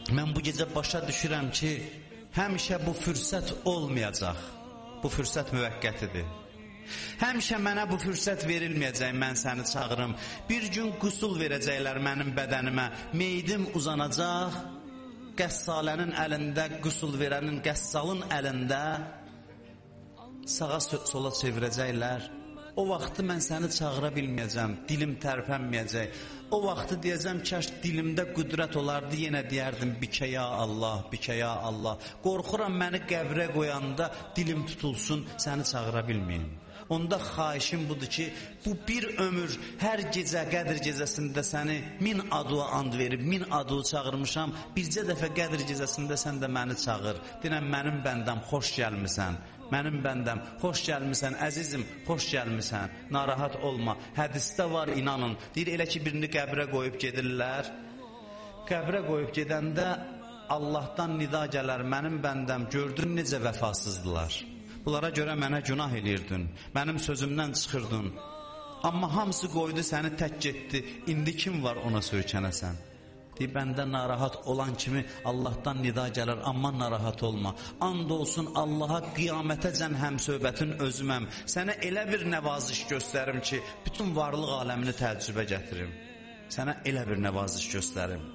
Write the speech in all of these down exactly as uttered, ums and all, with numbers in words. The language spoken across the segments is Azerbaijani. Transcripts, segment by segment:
mən bu gecə başa düşürəm ki, həmişə bu fürsət olmayacaq. Bu fürsət müvəqqətidir. Həmişə mənə bu fürsət verilməyəcək, mən səni çağırım. Bir gün qüsul verəcəklər mənim bədənimə, meydim uzanacaq, qəssalənin əlində, qüsul verənin, qəssalın əlində sağa sola çevirəcəklər. O vaxtı mən səni çağıra bilməyəcəm, dilim tərpənməyəcək. O vaxtı deyəcəm, kaş dilimdə qüdrət olardı, yenə deyərdim, bikə ya Allah, bikə ya Allah. Qorxuram məni qəbrə qoyanda dilim tutulsun, səni çağıra bilməyim. Onda xahişim budur ki, bu bir ömür, hər gecə, Qədr gecəsində səni min adıya and verib, min adıya çağırmışam, bircə dəfə Qədr gecəsində sən də məni çağır. Deyirəm, mənim bəndəm, xoş gəlmisən. Mənim bəndəm, xoş gəlmisən, əzizim, xoş gəlmisən, narahat olma. Hədisdə var, inanın, deyir, elə ki, birini qəbrə qoyub gedirlər. Qəbrə qoyub gedəndə Allahdan nida gələr, mənim bəndəm, gördün necə vəfasızdılar. Bunlara görə mənə günah eləyirdin, mənim sözümdən çıxırdın. Amma hamısı qoydu, səni tək getdi, indi kim var ona söykənəsən? Deyir, bəndə narahat olan kimi Allahdan nida gələr, amma narahat olma. And olsun Allaha qiyamətəcən həm söhbətin özüməm. Sənə elə bir nəvaziş göstərim ki, bütün varlıq aləmini təəccübə gətirim. Sənə elə bir nəvaziş göstərim.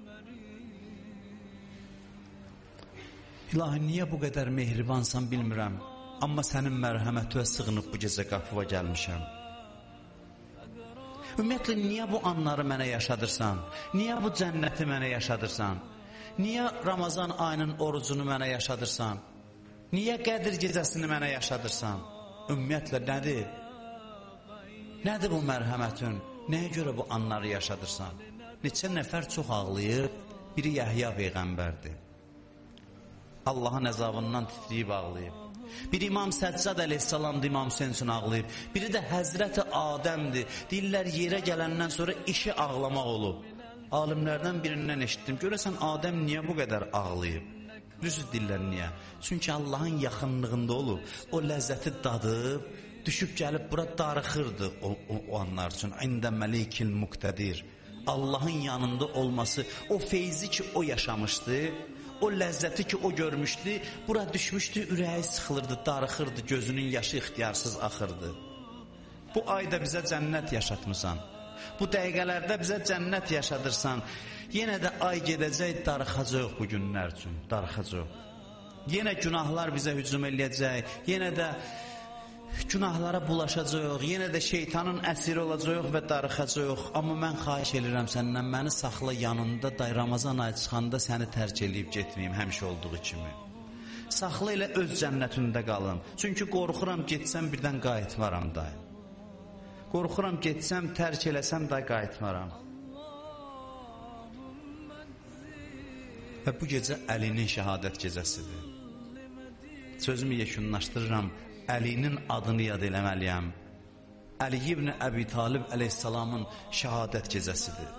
İlahi, niyə bu qədər mehribansan bilmirəm, amma sənin mərhəmətinə sığınıb bu gecə qapıva gəlmişəm. Ümumiyyətlə, niyə bu anları mənə yaşadırsan? Niyə bu cənnəti mənə yaşadırsan? Niyə Ramazan ayının orucunu mənə yaşadırsan? Niyə Qədr gecəsini mənə yaşadırsan? Ümumiyyətlə, nədir? Nədir bu mərhəmətin? Nəyə görə bu anları yaşadırsan? Neçə nəfər çox ağlayıb, biri Yəhya Peyğəmbərdir. Allahın əzabından titriyib ağlayıb. Bir İmam Səccad əleyhissalamdır, İmam Hüseyn üçün ağlayıb. Biri də Həzrəti Adəmdir. Deyirlər, yerə gələndən sonra işi ağlamaq olub. Alimlərdən birindən eşitdim. Görəsən, Adəm niyə bu qədər ağlayıb? Düzü deyirlər, niyə? Çünki Allahın yaxınlığında olub. O ləzzəti dadıb, düşüb gəlib bura darıxırdı o, o, o anlar üçün. İndə məlikil muqtədir. Allahın yanında olması, o feyzi ki o yaşamışdı, o ləzzəti ki o görmüşdü, bura düşmüşdü, ürəyi sıxılırdı, darıxırdı, gözünün yaşı ixtiyarsız axırdı. Bu ayda bizə cənnət yaşatmısan, bu dəqiqələrdə bizə cənnət yaşadırsan, yenə də ay gedəcək, darıxacaq bu günlər üçün, darıxacaq. Yenə günahlar bizə hücum eləyəcək, yenə də günahlara bulaşacaq, yenə də şeytanın əsiri olacaq və darıxacaq. Amma mən xahiş edirəm səndən, məni saxla yanında, day Ramazan ayı çıxanda səni tərk eləyib getməyim həmişə olduğu kimi. Saxla ilə öz cənnətində qalım. Çünki qorxuram getsəm birdən qayıtmaram day. Qorxuram getsəm, tərk eləsəm day qayıtmaram. Və bu gecə Əlinin şəhadət gecəsidir. Sözümü yekunlaşdırıram. Əlinin adını yad eləməliyəm. Əli ibn Əbi Talib əleyhissalamın şəhadət gecəsidir.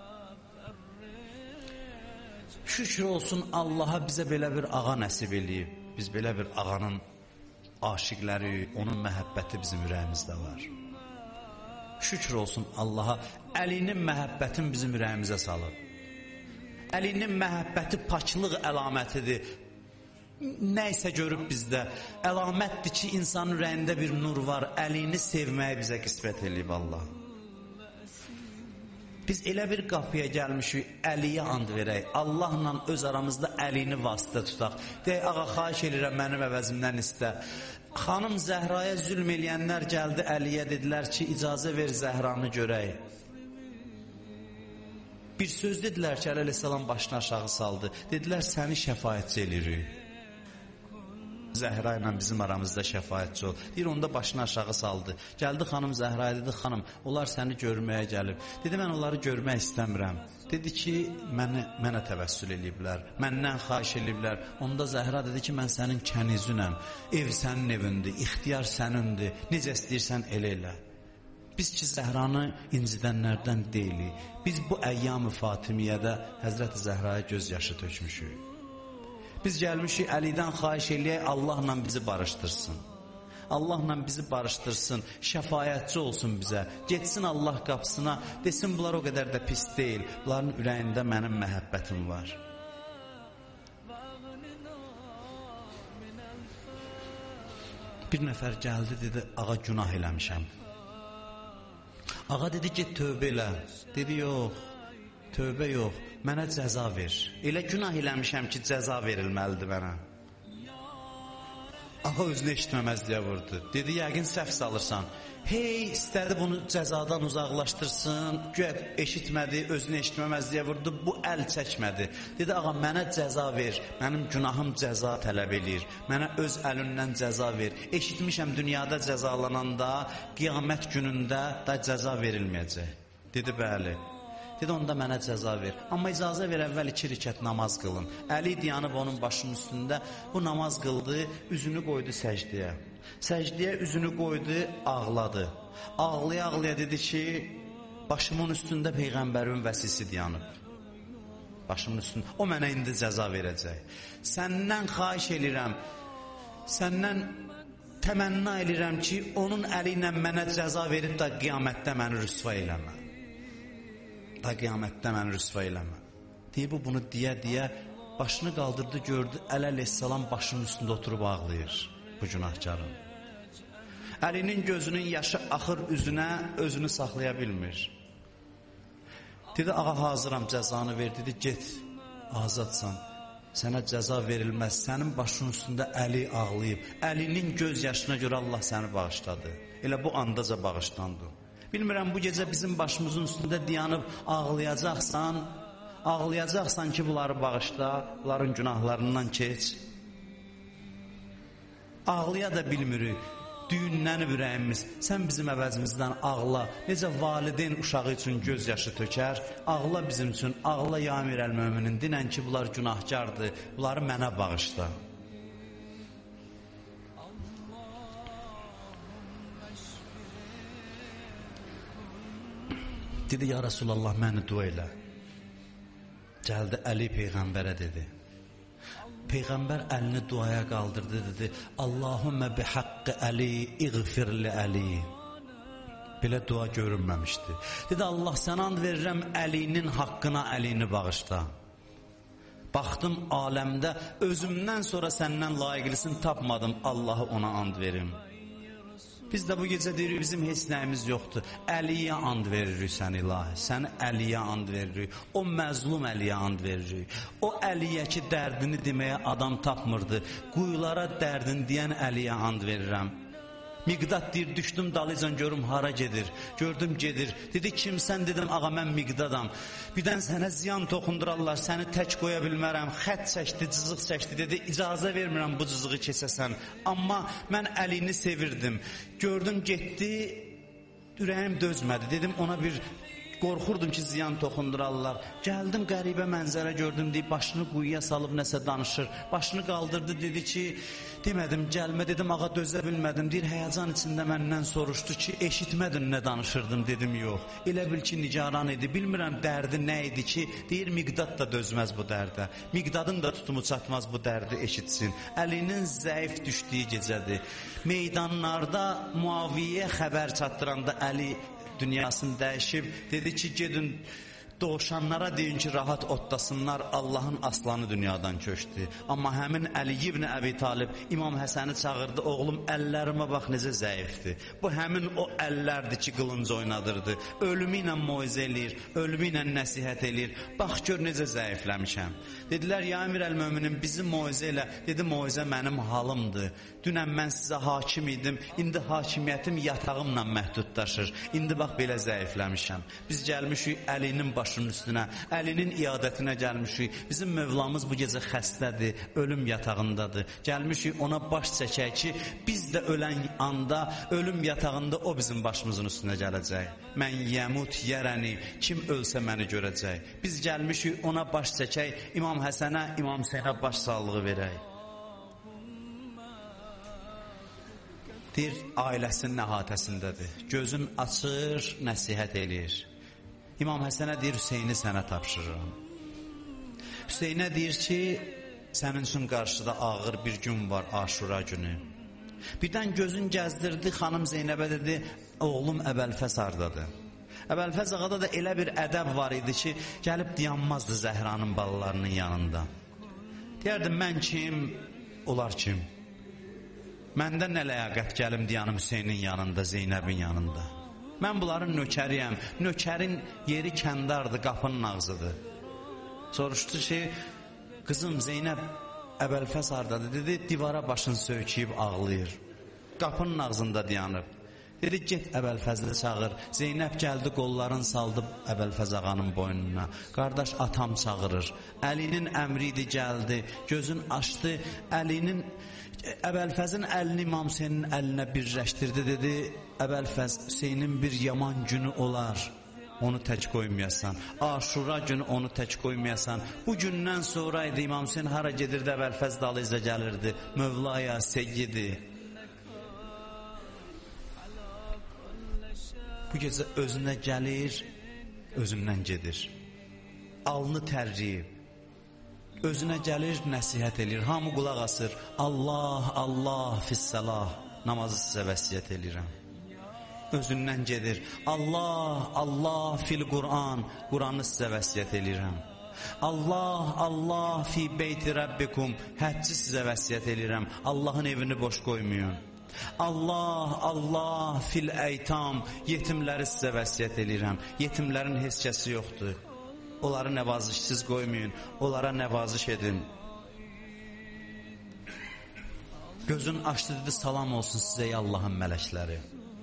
Şükür olsun Allaha bizə belə bir ağa nəsib eləyib. Biz belə bir ağanın aşiqləri, onun məhəbbəti bizim ürəyimizdə var. Şükür olsun Allaha, Əlinin məhəbbətin bizim ürəyimizə salıb. Əlinin məhəbbəti paklıq əlamətidir. Nəysə görüb bizdə, əlamətdir ki, insanın ürəyində bir nur var, Əlini sevməyi bizə qismət eləyib Allah. Biz elə bir qapıya gəlmişik, Əliyə and verək, Allahla öz aramızda Əlini vasitə tutaq. Deyək, ağa, xahiş edirəm, mənim əvəzimdən istə. Xanım Zəhraya zülm eləyənlər gəldi Əliyə, dedilər ki, icazə ver Zəhranı görək. Bir söz dedilər ki, Əli əleyhissalam başını aşağı saldı, dedilər, səni şəfaətçi eləyirik. Zəhra ilə bizim aramızda şəfaətçi ol. Deyir, onda başını aşağı saldı. Gəldi xanım Zəhraya, dedi, xanım, onlar səni görməyə gəlib. Dedi, mən onları görmək istəmirəm. Dedi ki, məni, mənə təvəssül eləyiblər, məndən xahiş eləyiblər. Onda Zəhra dedi ki, mən sənin kənizünəm, ev sənin evindir, ixtiyar sənindir, necə istəyirsən elə elə. Biz ki, Zəhranı incidənlərdən deyilik. Biz bu əyyam-ı Fatimiyədə Həzrəti Zəhraya göz yaşı tökmüşük. Biz gəlmişik Əlidən xahiş eləyək, Allahla bizi barışdırsın. Allahla bizi barışdırsın, şəfayətçi olsun bizə. Getsin Allah qapısına, desin bunlar o qədər də pis deyil. Bunların ürəyində mənim məhəbbətim var. Bir nəfər gəldi, dedi, ağa günah eləmişəm. Ağa dedi, get tövbə elə. Dedi, yox, tövbə yox, mənə cəza ver. Elə günah eləmişəm ki, cəza verilməlidir mənə. Ağa özünü eşitməməzliyə vurdu. Dedi, yəqin səhv salırsan. Hey, istədi bunu cəzadan uzaqlaşdırsın, güya eşitmədi, özünü eşitməməzliyə vurdu, bu əl çəkmədi. Dedi, ağa, mənə cəza ver, mənim günahım cəza tələb eləyir, mənə öz əlindən cəza ver. Eşitmişəm, dünyada cəzalananda, qiyamət günündə da cəza verilməyəcək. Dedi, bəli. Dedi, onda mənə cəza ver. Amma icazə ver, əvvəl iki rükət namaz qılın. Əli dayanıb onun başının üstündə bu namaz qıldı, üzünü qoydu səcdiyə. Səcdiyə üzünü qoydu, ağladı. Ağlaya-ağlaya dedi ki, başımın üstündə Peyğəmbərin vəsisi dayanıb. Başımın üstündə. O mənə indi cəza verəcək. Səndən xahiş eləyirəm, səndən təmənna eləyirəm ki, onun əli ilə mənə cəza verib da qiyamətdə məni rüsva eləmə. Da qiyamətdə məni rüsva eləmə. Deyib, bu bunu deyə-deyə başını qaldırdı, gördü, Əli əleyhissalam başının üstündə oturub ağlayır bu günahkarın. Əlinin gözünün yaşı axır üzünə, özünü saxlaya bilmir. Dedi, ağa hazıram, cəzanı ver. Dedi, get, azadsan, sənə cəza verilməz. Sənin başının üstündə Əli ağlayıb. Əlinin göz yaşına görə Allah səni bağışladı. Elə bu andaca bağışlandı. Bilmirəm, bu gecə bizim başımızın üstündə dayanıb ağlayacaqsan, ağlayacaqsan ki, bunları bağışla, bunların günahlarından keç. Ağlaya da bilmirik, düyünlənib ürəyimiz, sən bizim əvəzimizdən ağla, necə valideyn uşağı üçün göz yaşı tökər, ağla bizim üçün, ağla ya Əmir əl-Möminin, dinən ki, bunlar günahkardır, bunları mənə bağışla. Dedi, ya Rasulallah, məni dua elə. Gəldi Əli Peyğəmbərə dedi. Peyğəmbər əlini duaya qaldırdı, dedi, Allahümmə bi haqqı Əli, iğfirli Əli. Belə dua görünməmişdi. Dedi, Allah sənə and verirəm, Əlinin haqqına Əlini bağışla. Baxdım aləmdə, özümdən sonra səndən layiqlisini tapmadım, Allahı ona and verim. Biz də bu gecə deyirik, bizim heç nəyimiz yoxdur. Əliyə and veririk sən ilahi, səni Əliyə and veririk, o məzlum Əliyə and veririk. O Əliyə ki, dərdini deməyə adam tapmırdı, quyulara dərdini deyən Əliyə and verirəm. Miqdad deyir, düşdüm dalıcan görüm hara gedir. Gördüm gedir. Dedi, kimsən? Dedim, ağa mən Miqdadam. Birdən sənə ziyan toxundurarlar, səni tək qoya bilmərəm. Xət çəkdi, cızıq çəkdi. Dedi, icazə vermirəm bu cızığı keçəsən. Amma mən Əlini sevirdim. Gördüm getdi, ürəyim dözmədi. Dedim, ona bir qorxurdum ki, ziyan toxundurarlar. Gəldim, qəribə mənzərə gördüm, deyib, başını quyuya salıb nəsə danışır. Başını qaldırdı, dedi ki, demədim, gəlmə, dedim, ağa dözə bilmədim. Deyir, həyəcan içində məndən soruşdu ki, eşitmədin nə danışırdım, dedim, yox. Elə bil ki, nigaran idi, bilmirəm dərdi nə idi ki, deyir, Miqdad da dözməz bu dərdə. Miqdadın da tutumu çatmaz bu dərdi eşitsin. Əlinin zəif düşdüyü gecədir. Meydanlarda Muaviyə xəbər çatdıranda Əli dünyasını dəyişib, dedi ki, gedin doğuşanlara deyin ki, rahat otlasınlar, Allahın aslanı dünyadan köçdü. Amma həmin Əli ibn Əbi Talib İmam Həsəni çağırdı, oğlum əllərimə bax necə zəifdir. Bu həmin o əllərdir ki, qılınc oynadırdı. Ölümü ilə moizə eləyir, ölümü ilə nəsihət eləyir. Bax gör necə zəifləmişəm. Dedilər, ya Əmir əl-Möminin bizi moizə elə. Dedi, moizə mənim halımdır. Dünən mən sizə hakim idim, indi hakimiyyətim yatağımla məhduddaşır. İndi bax belə zəifləmişəm. Biz gəlmişik Əlinin başının üstünə, Əlinin iadətinə gəlmişik. Bizim Mövlamız bu gecə xəstədir, ölüm yatağındadır. Gəlmişik ona baş çəkək ki, biz də ölən anda, ölüm yatağında o bizim başımızın üstünə gələcək. Mən yəmut yərəni, kim ölsə məni görəcək. Biz gəlmişik ona baş çəkək, İmam Həsənə, İmam Hüseynə baş sağlığı verək. Deyir, ailəsinin əhatəsindədir. Gözün açır, nəsihət eləyir. İmam Həsənə deyir, Hüseyni sənə tapşırıram. Hüseynə deyir ki, sənin üçün qarşıda ağır bir gün var, Aşura günü. Birdən gözün gəzdirdi, xanım Zeynəbə dedi, oğlum Əbəlfəs hardadır? Əbəlfəs ağada da elə bir ədəb var idi ki, gəlib dayanmazdı Zəhranın balalarının yanında. Deyərdim, mən kim, onlar kim? Məndə nə ləyaqət gəlim deyənim Hüseynin yanında, Zeynəbin yanında. Mən bunların nökəriyəm. Nökərin yeri kəndardır, qapının ağzıdır. Soruşdu ki, qızım Zeynəb Əbəlfəz hardadır? Dedi, divara başını söykəyib ağlayır. Qapının ağzında dayanıb. Dedi, get Əbəlfəzli çağır. Zeynəb gəldi, qollarını saldı Əbəlfəz ağanın boynuna. Qardaş, atam çağırır. Əlinin əmri idi, gəldi. Gözün açdı. Əlinin, Əbəlfəzin əlini İmam Hüseynin əlinə birləşdirdi. Dedi, Əbəlfəz, Hüseynin bir yaman günü olar. Onu tək qoymayasan. Aşura günü onu tək qoymayasan. Bu gündən sonra idi İmam Hüseyin hara gedirdi, Əbəlfəz dalı izə gəlirdi. Mövlaya, Seyyidi. Bu gecə özünə gəlir, özündən gedir. Alnı tərliyib. Özünə gəlir, nəsihət edir. Hamı qulaq asır. Allah, Allah fissəlah. Namazı sizə vəsiyyət edirəm. Özündən gedir. Allah, Allah fil Qur'an. Qur'anı sizə vəsiyyət edirəm. Allah, Allah fi beyti Rabbikum. Həcci sizə vəsiyyət edirəm. Allahın evini boş qoymayın. Allah, Allah fil eytam. Yetimləri sizə vəsiyyət edirəm. Yetimlərin heç kəsi yoxdur. Onları nəvazişsiz qoymayın. Onlara nəvaziş edin. Gözün açdı dedi, salam olsun sizə ey Allahın mələkləri.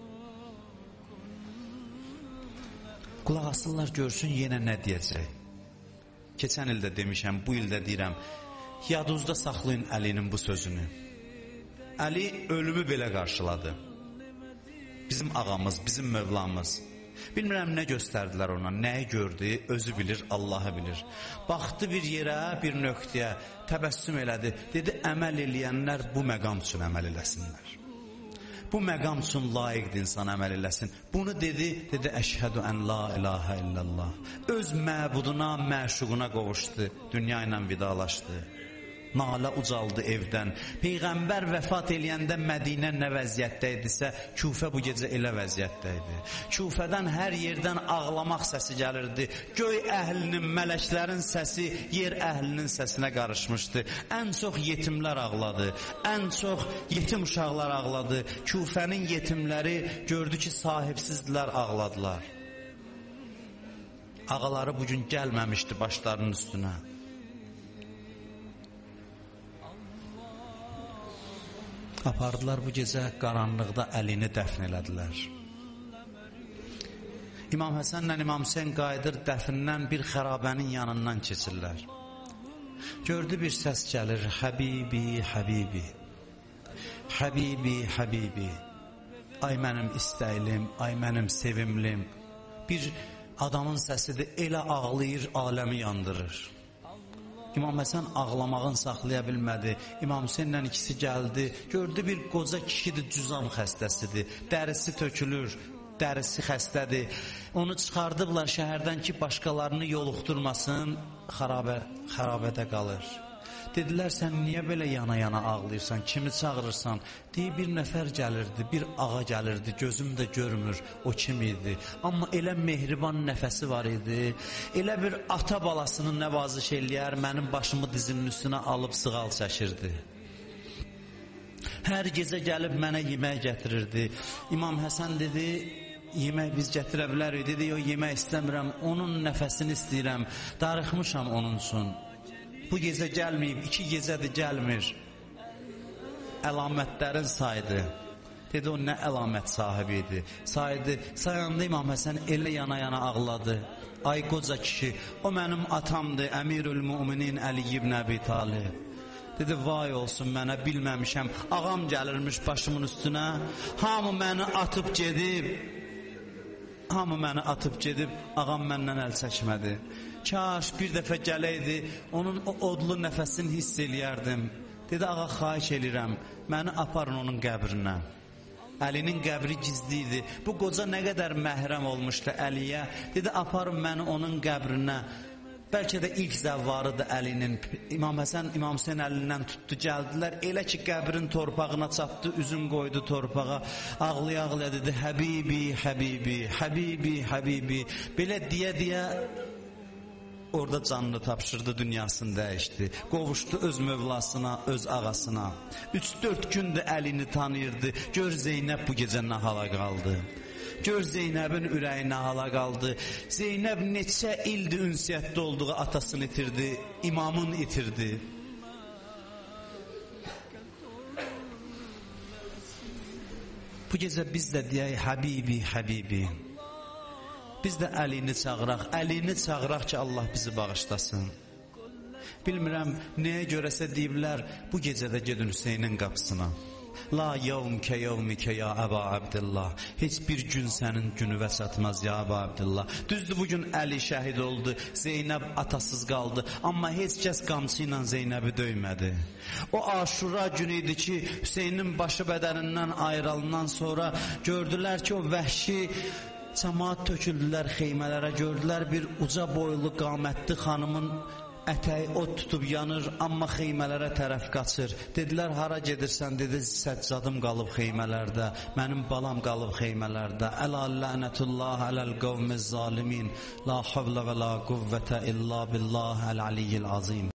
Qulaq asırlar, görsün yenə nə deyəcək. Keçən ildə demişəm, bu ildə deyirəm. Yadınızda saxlayın Əlinin bu sözünü. Əli ölümü belə qarşıladı. Bizim ağamız, bizim mövlamız. Bilmirəm nə göstərdilər ona, nəyi gördü, özü bilir, Allahı bilir. Baxdı bir yerə, bir nöqtəyə, təbəssüm elədi. Dedi, əməl eləyənlər bu məqam üçün əməl eləsinlər. Bu məqam üçün layiqdir insan əməl eləsin. Bunu dedi, dedi, əşhədü ən la ilahə illallah. Öz məbuduna, məşuquna qovuşdu, dünya ilə vidalaşdı. Nalə ucaldı evdən. Peyğəmbər vəfat eləyəndə Mədinə nə vəziyyətdə idisə, Küfə bu gecə elə vəziyyətdə idi. Küfədən hər yerdən ağlamaq səsi gəlirdi. Göy əhlinin, mələklərin səsi yer əhlinin səsinə qarışmışdı. Ən çox yetimlər ağladı. Ən çox yetim uşaqlar ağladı. Küfənin yetimləri gördü ki, sahibsizdilər, ağladılar. Ağaları bugün gəlməmişdi başlarının üstünə. Apardılar bu gecə qaranlıqda Əlini dəfn elədilər. İmam Həsənlə İmam Hüseyin qayıdır dəfindən bir xərabənin yanından keçirlər. Gördü bir səs gəlir, Həbibi, Həbibi, Həbibi, Həbibi. Ay mənim istəylim, ay mənim sevimlim. Bir adamın səsidir, elə ağlayır, aləmi yandırır. İmam Həsən ağlamağını saxlaya bilmədi. İmam Hüseyinlə ikisi gəldi. Gördü bir qoca kişidir, cüzam xəstəsidir. Dərisi tökülür, dərisi xəstədir. Onu çıxardıblar şəhərdən ki, başqalarını yoluxturmasın, xarabə, xarabədə qalır. Dedilər, sən niyə belə yana-yana ağlayırsan, kimi çağırırsan? Deyib, bir nəfər gəlirdi, bir ağa gəlirdi, gözüm də görmür, o kim idi? Amma elə mehriban nəfəsi var idi, elə bir ata balasını nəvaziş eləyər, mənim başımı dizinin üstünə alıb sığal çəkirdi. Hər gecə gəlib mənə yemək gətirirdi. İmam Həsən dedi, yemək biz gətirə bilərik, dedi, yox, yemək istəmirəm, onun nəfəsini istəyirəm, darıxmışam onun üçün. Bu gecə gəlməyib, iki gecədir gəlmir. Əlamətlərin saydı. Dedi, o nə əlamət sahibi idi. Saydı, sayanda İmam Həsən elə yana-yana ağladı. Ay qoca kişi, o mənim atamdır, Əmirül Müminin Əli ibn Əbi Talib. Dedi, vay olsun mənə, bilməmişəm. Ağam gəlirmiş başımın üstünə. Hamı məni atıb gedib. Hamı məni atıb gedib, ağam məndən əl çəkmədi. Kaş bir dəfə gələydi, onun o odlu nəfəsini hiss eləyərdim. Dedi, ağa, xahiş eləyirəm, məni aparın onun qəbrinə. Əlinin qəbri gizli idi. Bu qoca nə qədər məhrəm olmuşdu Əliyə. Dedi, aparın məni onun qəbrinə. Bəlkə də ilk zəvvarıdır Əlinin. İmam Həsən, İmam Hüseyin əlindən tutdu, gəldilər. Elə ki, qəbrin torpağına çatdı, üzün qoydu torpağa. Ağlaya-ağlaya dedi, Həbibi, Həbibi, Həbibi, Həbibi. Belə deyə-deyə orada canını tapşırdı, dünyasını dəyişdi. Qovuşdu öz mövlasına, öz ağasına. Üç dörd gündür əlini tanıyırdı. Gör Zeynəb bu gecə nə hala qaldı. Gör Zeynəbin ürəyi nə hala qaldı. Zeynəb neçə ildir ünsiyyətdə olduğu atasını itirdi, imamını itirdi. Bu gecə biz də deyək, Həbibi, Həbibi. Biz də əlini çağıraq, əlini çağıraq ki, Allah bizi bağışlasın. Bilmirəm, nəyə görəsə deyiblər, bu gecədə gedin Hüseynin qapısına. La yevmkə yevmikə ya Əba Abdillah. Heç bir gün sənin günüvə çatmaz ya Əba Abdillah. Düzdür, bugün Əli şəhid oldu, Zeynəb atasız qaldı. Amma heç kəs qamçı ilə Zeynəbi döymədi. O Aşura günü idi ki, Hüseynin başı bədənindən ayrılandan sonra gördülər ki, o vəhşi cəmaat töküldülər xeymələrə, gördülər bir uca boylu, qamətli xanımın ətəyi od tutub yanır, amma xeymələrə tərəf qaçır. Dedilər, hara gedirsən? Dedi, səccadım qalıb xeymələrdə, mənim balam qalıb xeymələrdə. Əla lənətullah ələl qavmiz zalimin, la havlə və la quvvətə illa billah əl-aliyyil azim.